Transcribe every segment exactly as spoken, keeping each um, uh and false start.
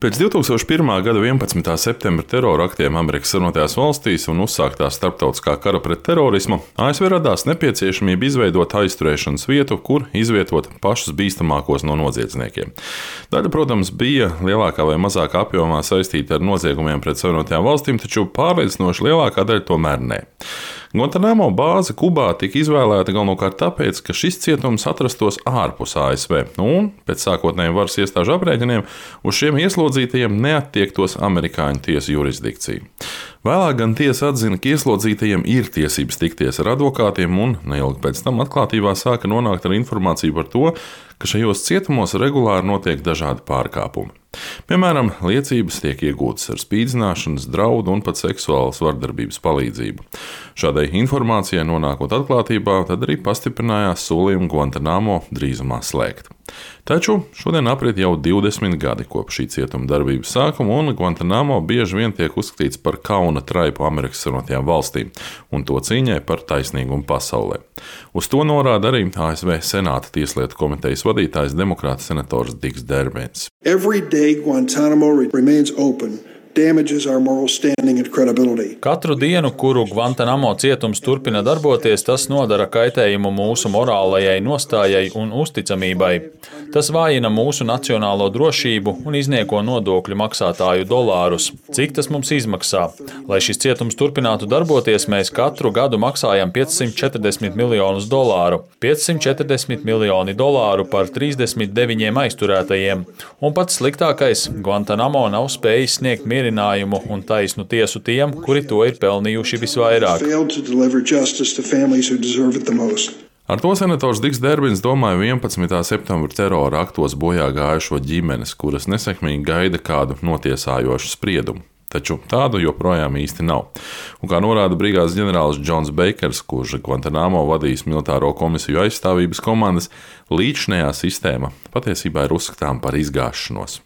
Pēc divtūkstoš pirmā gada vienpadsmitā septembra terora aktiem Amerikas Savienotajās valstīs un uzsāktā starptautiskā kara pret terorismu, A S V radās nepieciešamība izveidot aizturēšanas vietu, kur izvietot pašus bīstamākos no noziedzniekiem. Daļa, protams, bija lielākā vai mazākā apjomā saistīta ar noziegumiem pret Savienotajām valstīm, taču pārliecinoši lielākā daļa tomēr nē. Guantanamo bāze Kubā tika izvēlēta galvenokārt tāpēc, ka šis cietums atrastos ārpus A S V, un pēc sākotnējiem varas iestāžu aprēķiniem uz šiem ieslodzītajiem neattiektos amerikāņu tiesu jurisdikcija. Vēlāk gan tiesa atzina, ka ieslodzītajiem ir tiesības tikties ar advokātiem, un neilgi pēc tam atklātībā sāka nonākt ar informāciju par to, ka šajos cietumos regulāri notiek dažādi pārkāpumi. Piemēram, liecības tiek iegūtas ar spīdzināšanas, draudu un pat seksuālas vardarbības palīdzību. Šādai informācijai nonākot atklātībā, tad arī pastiprinājās solījumi Guantanamo drīzumā slēgt. Taču šodien aprit jau divdesmit gadi kopš šī cietuma darbības sākuma, un Guantanamo bieži vien tiek uzskatīts par kauna traipu Amerikas Savienotajām valstīm un to cīņai par taisnīgumu pasaulē. Uz to norāda arī A S V Senāta tieslietu komitejas vadītājs demokrāta senators Diks Derbins. Every day Guantanamo remains open. Katru dienu, kuru Guantanamo cietums turpina darboties, tas nodara kaitējumu mūsu morālajai nostājai un uzticamībai. Tas vājina mūsu nacionālo drošību un iznieko nodokļu maksātāju dolārus. Cik tas mums izmaksā? Lai šis cietums turpinātu darboties, mēs katru gadu maksājam piecsimt četrdesmit miljonus dolāru. piecsimt četrdesmit miljoni dolāru par trīsdesmit deviņiem aizturētajiem. Un pats sliktākais, Guantanamo nav spējis sniegt mierinājumu un taisnu tiesu tiem, kuri to ir pelnījuši visvairāk. Ar to senators Diks Derbins domāja vienpadsmitā septembra terora aktos bojā gājušo ģimenes, kuras nesekmīgi gaida kādu notiesājošu spriedumu. Taču tādu joprojām īsti nav. Un kā norāda brigādes ģenerālis Džons Beikers, kurš Guantanamo vadījis militāro komisiju aizstāvības komandas, līdzinējā sistēma patiesībā ir uzskatām par izgāšanos.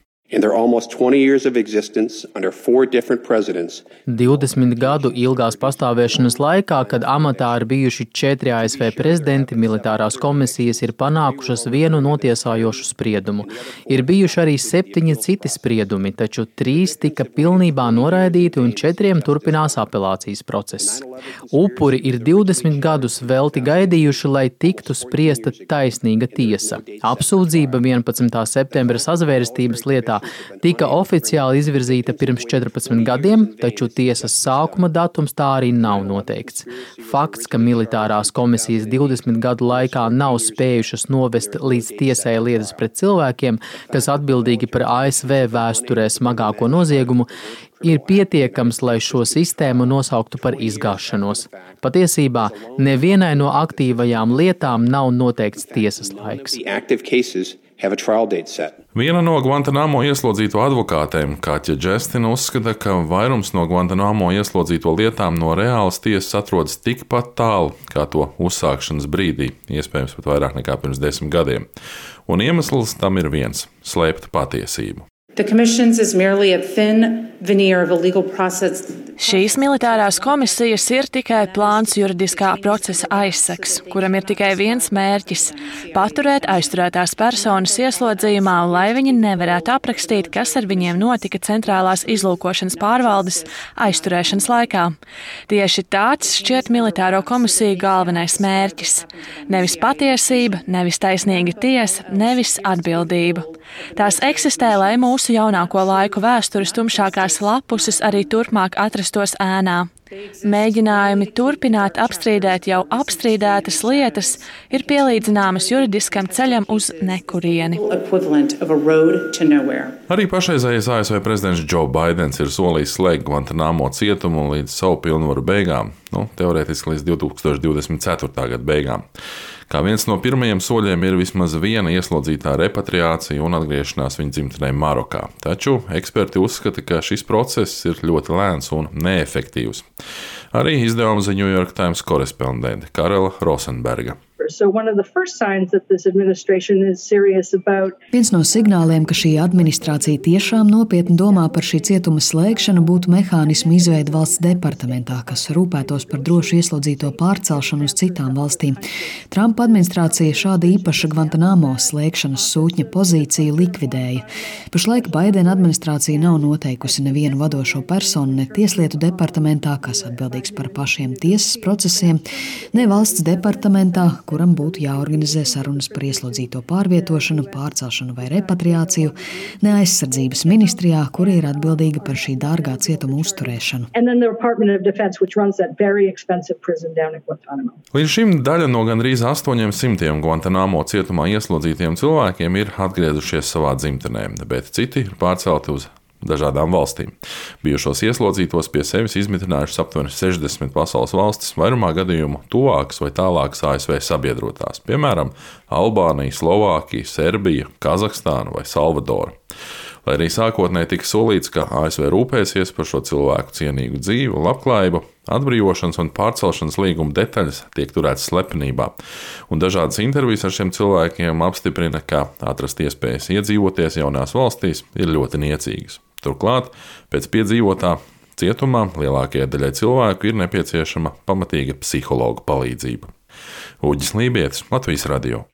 divdesmit gadu ilgās pastāvēšanas laikā, kad amatā ir bijuši četri A S V prezidenti, militārās komisijas ir panākušas vienu notiesājošu spriedumu. Ir bijuši arī septiņi citi spriedumi, taču trīs tika pilnībā noraidīti un četriem turpinās apelācijas process. Upuri ir divdesmit gadus velti gaidījuši, lai tiktu spriesta taisnīga tiesa. Apsūdzība vienpadsmitā septembra sazvērstības lietā tika oficiāli izvirzīta pirms četrpadsmit gadiem, taču tiesas sākuma datums tā arī nav noteikts. Fakts, ka militārās komisijas divdesmit gadu laikā nav spējušas novest līdz tiesai lietas pret cilvēkiem, kas atbildīgi par A S V vēsturē smagāko noziegumu, ir pietiekams, lai šo sistēmu nosauktu par izgāšanos. Patiesībā nevienai no aktīvajām lietām nav noteikts tiesas laiks. Viena no Guantanamo ieslodzīto advokātēm, Katja Džestina, uzskata, ka vairums no Guantanamo ieslodzīto lietām no reālas tiesas atrodas tikpat tālu kā to uzsākšanas brīdī, iespējams pat vairāk nekā pirms desmit gadiem. Un iemesls tam ir viens – slēpt patiesību. Šīs militārās komisijas ir tikai plāns juridiskā procesa aizseks, kuram ir tikai viens mērķis – paturēt aizturētās personas ieslodzījumā, lai viņi nevarētu aprakstīt, kas ar viņiem notika centrālās izlūkošanas pārvaldes aizturēšanas laikā. Tieši tāds šķiet militāro komisiju galvenais mērķis – nevis patiesība, nevis taisnīga tiesa, nevis atbildība. Tās eksistē, lai mūsu jaunāko laiku vēstures tumšākās lapuses arī turpmāk atrastos ēnā. Mēģinājumi turpināt apstrīdēt jau apstrīdētas lietas ir pielīdzināmas juridiskam ceļam uz nekurieni. Arī pašreizējais A S V prezidents Džo Baidens ir solījis slēgt Guantanamo cietumu līdz savu pilnvaru beigām, nu, teorētiski līdz divtūkstoš divdesmit ceturtā gada beigām. Kā viens no pirmajiem soļiem ir vismaz viena ieslodzītā repatriācija un atgriešanās viņa dzimtenē Marokā. Taču eksperti uzskata, ka šis process ir ļoti lēns un neefektīvs. Arī izdevuma The New York Times korespondente Karela Rosenberga. Viens no signāliem, ka šī administrācija tiešām nopietni domā par šī cietuma slēgšanu, būtu mehānismu izveide valsts departamentā, kas rūpētos par drošu ieslodzīto pārcelšanu uz citām valstīm. Trumpa administrācija šāda īpaša Guantanamo slēgšanas sūtņa pozīciju likvidēja. Pašlaik Baidena administrācija nav noteikusi nevienu vadošo personu ne Tieslietu departamentā, kas atbildīgs par pašiem tiesas procesiem, ne valsts departamentā, kuram būtu jāorganizē sarunas par ieslodzīto pārvietošanu, pārcelšanu vai repatriāciju, ne aizsardzības ministrijā, kura ir atbildīga par šī dārgā cietuma uzturēšanu. Līdz šim daļa no gandrīz astoņiem simtiem Guantanamo cietumā ieslodzītiem cilvēkiem ir atgriezušies savā dzimtenē, bet citi ir pārcelti uz dažādām valstīm. Bijušos ieslodzītos pie sevis izmitinājušas aptuveni sešdesmit pasaules valstis, vairumā gadījumu tuvākas vai tālākas A S V sabiedrotās, piemēram, Albānija, Slovākija, Serbija, Kazahstāna vai Salvadora. Lai arī sākotnēji tika solīts, ka A S V rūpēsies par šo cilvēku cienīgu dzīvi un labklājību, atbrīvošanas un pārcelšanas līguma detaļas tiek turētas slepenībā, un dažādas intervijas ar šiem cilvēkiem apstiprina, ka atrast iespējas iedzīvoties jaunās valstīs ir ļoti niecīgas. Turklāt, pēc piedzīvotā cietumā lielākajai daļai cilvēku ir nepieciešama pamatīga psihologa palīdzība. Uģis Lībietis, Latvijas radio.